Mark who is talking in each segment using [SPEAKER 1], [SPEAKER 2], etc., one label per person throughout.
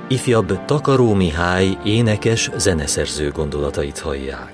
[SPEAKER 1] Ifjabb Takaró Mihály énekes, zeneszerző gondolatait hallják.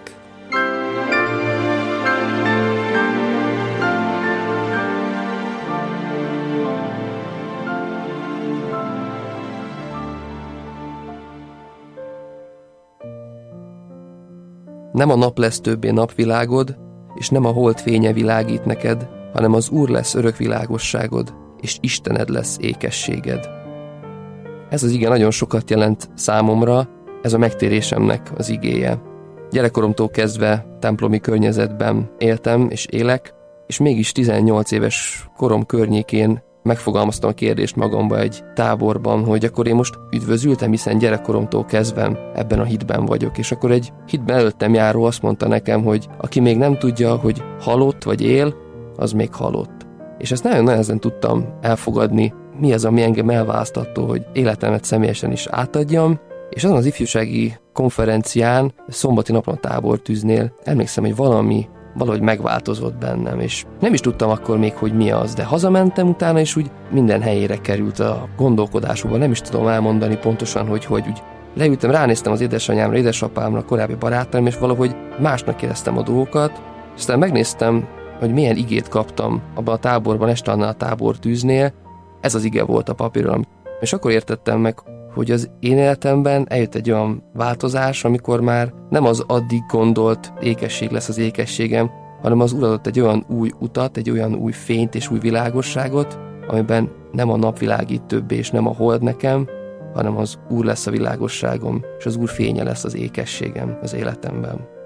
[SPEAKER 2] Nem a nap lesz többé napvilágod, és nem a hold fénye világít neked, hanem az Úr lesz örök világosságod, és Istened lesz ékességed. Ez az ige nagyon sokat jelent számomra, ez a megtérésemnek az igéje. Gyerekkoromtól kezdve templomi környezetben éltem és élek, és mégis 18 éves korom környékén megfogalmaztam a kérdést magamba egy táborban, hogy akkor én most üdvözültem, hiszen gyerekkoromtól kezdve ebben a hitben vagyok. És akkor egy hitben előttem járó azt mondta nekem, hogy aki még nem tudja, hogy halott vagy él, az még halott. És ezt nagyon nehezen tudtam elfogadni, mi az, ami engem elválasztattól, hogy életemet személyesen is átadjam. És azon az ifjúsági konferencián, szombati napon a tábortűznél emlékszem, hogy valahogy megváltozott bennem, és nem is tudtam akkor még, hogy mi az, de hazamentem utána, és úgy minden helyére került a gondolkodásukban, nem is tudom elmondani pontosan, hogy úgy leültem, ránéztem az édesanyámra, édesapámra, korábbi barátaim, és valahogy másnak éreztem a dolgokat, és aztán megnéztem, hogy milyen igét kaptam abban a táborban, este annál a tábortűznél, ez az ige volt a papíron, és akkor értettem meg, hogy az én életemben eljött egy olyan változás, amikor már nem az addig gondolt ékesség lesz az ékességem, hanem az Úr adott egy olyan új utat, egy olyan új fényt és új világosságot, amiben nem a nap világít többé, és nem a hold nekem, hanem az Úr lesz a világosságom, és az Úr fénye lesz az ékességem az életemben.